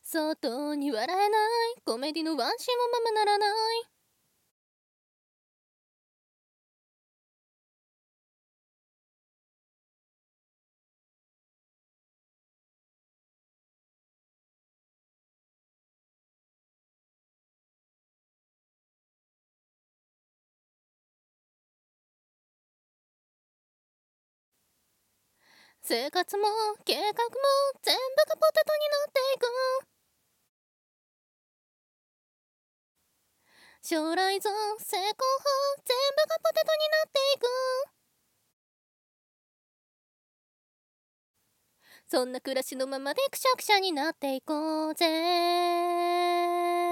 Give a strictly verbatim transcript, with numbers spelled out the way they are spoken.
外に笑えないコメディのワンシーンもままならない。生活も計画も全部がポテトになっていく。将来像成功法全部がポテトになっていく。そんな暮らしのままでくしゃくしゃになっていこうぜ。